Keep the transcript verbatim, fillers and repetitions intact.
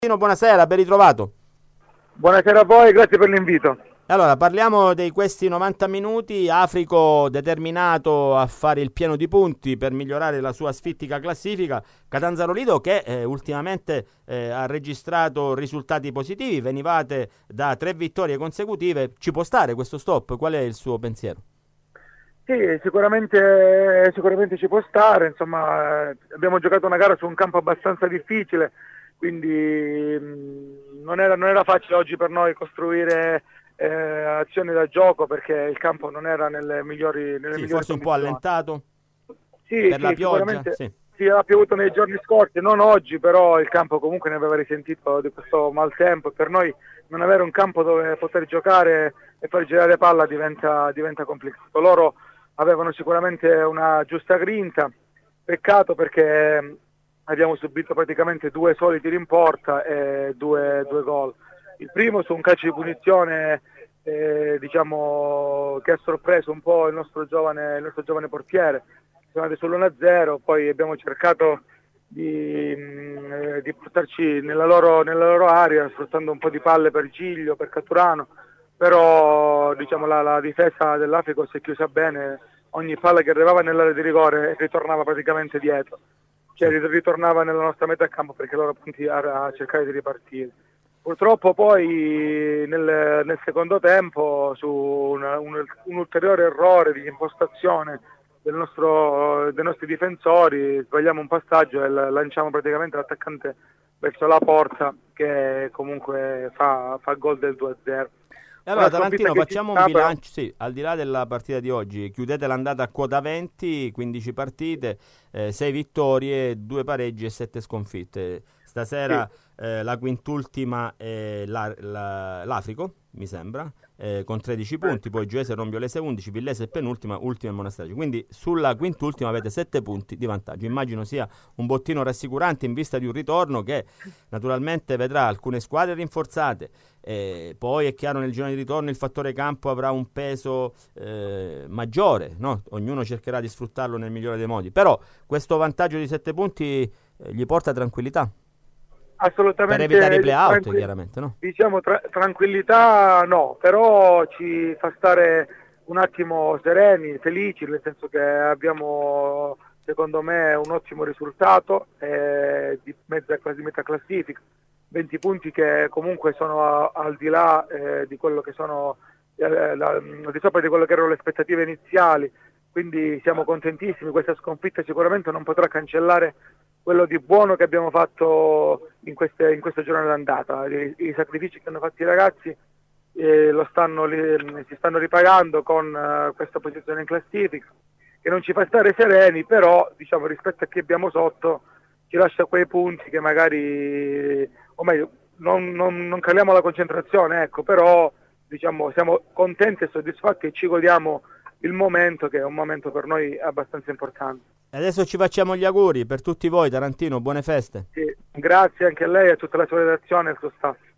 Buonasera, ben ritrovato. Buonasera a voi, grazie per l'invito. Allora, parliamo di questi novanta minuti. Africo determinato a fare il pieno di punti per migliorare la sua asfittica classifica. Catanzaro Lido che eh, ultimamente eh, ha registrato risultati positivi, venivate da tre vittorie consecutive. Ci può stare questo stop? Qual è il suo pensiero? Sì, sicuramente, sicuramente ci può stare. Insomma, eh, abbiamo giocato una gara su un campo abbastanza difficile, quindi mh, non era, non era facile oggi per noi costruire eh, azioni da gioco, perché il campo non era nelle migliori, nelle Sì, migliori forse un po' condizioni. allentato Sì, per sì, la pioggia. sicuramente Sì. sì, ha piovuto nei giorni scorsi, non oggi, però il campo comunque ne aveva risentito di questo maltempo, e per noi non avere un campo dove poter giocare e far girare palla diventa, diventa complicato. Loro avevano sicuramente una giusta grinta, peccato perché abbiamo subito praticamente due soli tiri in porta e due, due gol. Il primo su un calcio di punizione eh, diciamo che ha sorpreso un po' il nostro giovane, il nostro giovane portiere. Siamo andati sull'uno a zero, poi abbiamo cercato di, mh, di portarci nella loro, nella loro area, sfruttando un po' di palle per Giglio, per Catturano, però diciamo, la, la difesa dell'Africa si è chiusa bene. Ogni palla che arrivava nell'area di rigore ritornava praticamente dietro, cioè ritornava nella nostra metà campo, perché loro punti a, a cercare di ripartire. Purtroppo poi nel, nel secondo tempo, su un, un, un ulteriore errore di impostazione del nostro, dei nostri difensori, sbagliamo un passaggio e lanciamo praticamente l'attaccante verso la porta, che comunque fa, fa gol del due a zero. E allora Tarantino, facciamo un bilancio, sì, al di là della partita di oggi, chiudete l'andata a quota venti, quindici partite, eh, sei vittorie, due pareggi e sette sconfitte. Stasera sì. eh, la quintultima è la, la, l'Africo, mi sembra, eh, con tredici punti, poi Gioese, Rombiolese undici, Villese è penultima, ultima e Monasterio. Quindi sulla quintultima avete sette punti di vantaggio. Immagino sia un bottino rassicurante in vista di un ritorno che naturalmente vedrà alcune squadre rinforzate. Eh, poi è chiaro, nel girone di ritorno il fattore campo avrà un peso eh, maggiore, no? Ognuno cercherà di sfruttarlo nel migliore dei modi, però questo vantaggio di sette punti eh, gli porta tranquillità. Assolutamente, per evitare i play-out, tranqu- chiaramente, no? Diciamo tra- tranquillità no, però ci fa stare un attimo sereni, felici, nel senso che abbiamo secondo me un ottimo risultato eh, di mezza, quasi metà classifica, venti punti che comunque sono a, al di là eh, di quello che sono eh, la, al di sopra di quello che erano le aspettative iniziali, quindi siamo contentissimi. Questa sconfitta sicuramente non potrà cancellare quello di buono che abbiamo fatto in queste, in queste giornate d'andata. I, i sacrifici che hanno fatto i ragazzi eh, lo stanno, li, si stanno ripagando con uh, questa posizione in classifica, che non ci fa stare sereni, però diciamo rispetto a chi abbiamo sotto ci lascia quei punti che magari, o meglio, non, non, non caliamo la concentrazione, ecco, però diciamo siamo contenti e soddisfatti e ci godiamo il momento, che è un momento per noi abbastanza importante. E adesso ci facciamo gli auguri per tutti voi, Tarantino, buone feste. Sì, grazie anche a lei e a tutta la sua redazione e al suo staff.